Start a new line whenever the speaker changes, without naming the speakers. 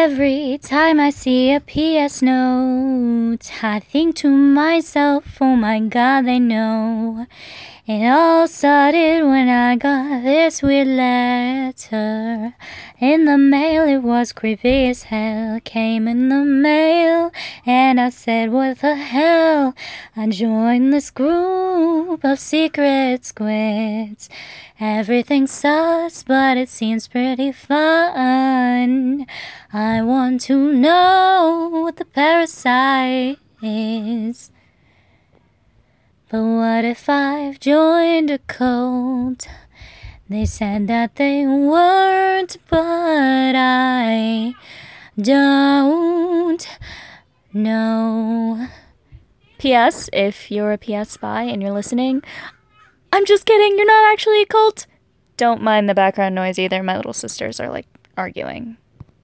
Every time I see a PS note, I think to myself, oh my God, they know. It all started when I got this weird letter in the mail. It was creepy as hell. Came in the mail and I said, what the hell? I joined this group of secret squids. Everything sucks, but it seems pretty fun. I want to know what the parasite is. But what if I've joined a cult? They said that they weren't, but I don't know. P.S. If you're a PS spy and you're listening, I'm just kidding, you're not actually a cult. Don't mind the background noise either. My little sisters are, arguing.